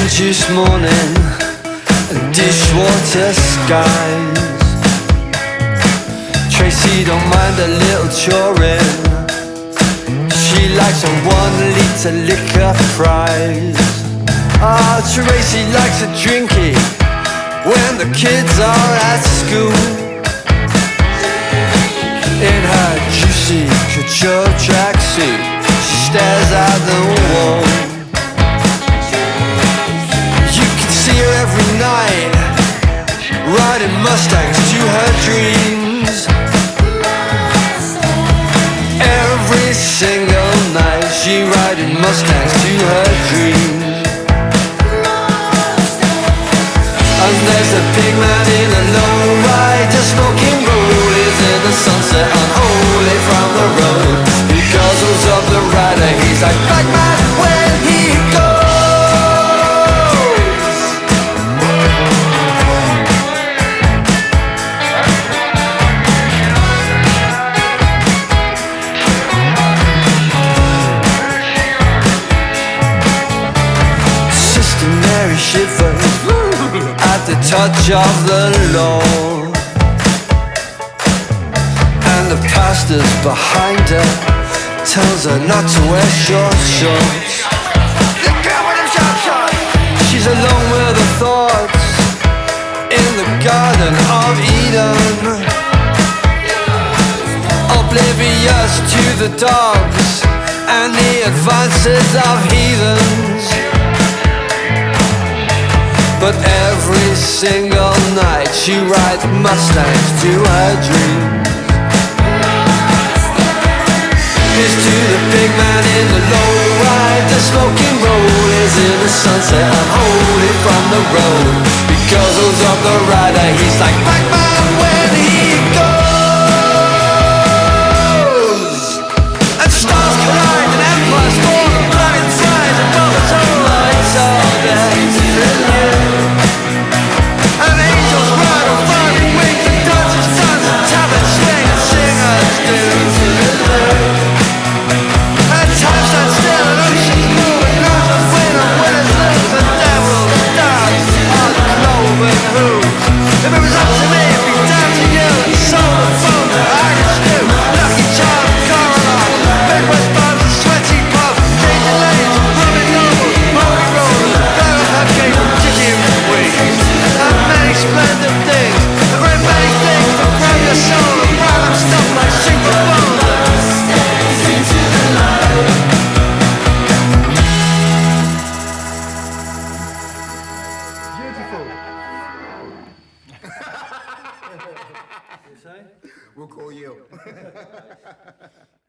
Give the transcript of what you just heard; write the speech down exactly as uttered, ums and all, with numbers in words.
juice morning, dishwater skies. Tracy don't mind a little choring. She likes a one litre liquor prize. Ah, Tracy likes a drinky when the kids are at school. In her juicy couture tracksuit, she stares at the wall. You can see her every night, riding Mustangs to her dreams. Every single night she riding Mustangs to her dreams. And there's a big man in a lowrider smoking rollers in the sunset, unholy from the road. He guzzles up the rider, he's like black man when he goes. Sister Mary shivers at the touch of the law, and the pastor's behind her tells her not to wear short shorts. She's alone with her thoughts in the Garden of Eden, oblivious to the dogs and the advances of heathens. But every single night she rides Mustangs to her dreams. Here's to the big man in the lowrider smoking rollers in the sunset, unholy from the road. He guzzles up the rider, he's like black man when he goes. And stars collide and empires fall and planets rise above the total lights of day. And angels ride on fiery wings, and dancers dance, and tablets swing, and singers do. And time stands still, and oceans move, and knows a winner when it lose, and devils dance on cloven hooves. If it was up to me, it'd be down to you, and soul and bone, and Irish stew, Lucky Charm, Coraline, Midwest Bobs, and Sweaty Pub, Cajun Lanes, Robin Noble, Holy Roller, Barrel Hurricane, Chicken Wings, and many splendid things, a great many things to grab your soul, and while I'm stuck like single bones. We'll call you.